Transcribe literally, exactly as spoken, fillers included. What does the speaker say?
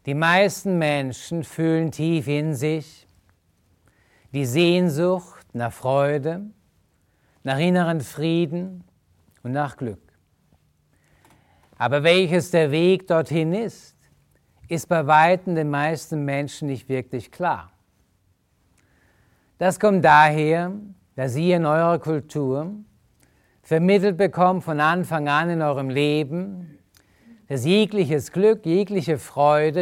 Die meisten Menschen fühlen tief in sich die Sehnsucht nach Freude, nach inneren Frieden und nach Glück. Aber welches der Weg dorthin ist, ist bei weitem den meisten Menschen nicht wirklich klar. Das kommt daher, dass ihr in eurer Kultur vermittelt bekommt von Anfang an in eurem Leben, dass jegliches Glück, jegliche Freude